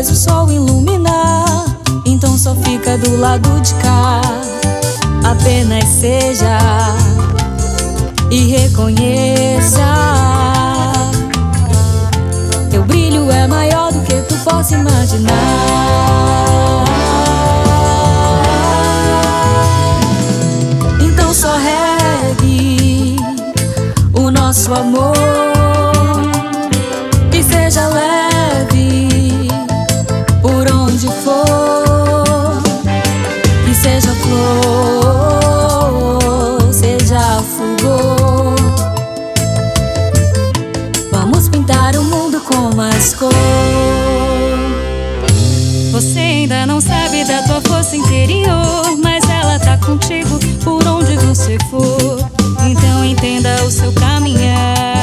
o sol iluminar, então só fica do lado de cá. Apenas seja e reconheça. Teu brilho é maior do que tu possa imaginar. Então só regue o nosso amor e seja leve por onde for. E seja flor, seja fulgor. Vamos pintar o mundo com mais cor. Você ainda não sabe da tua força interior, mas ela tá contigo por onde você for. Então entenda o seu caminhar.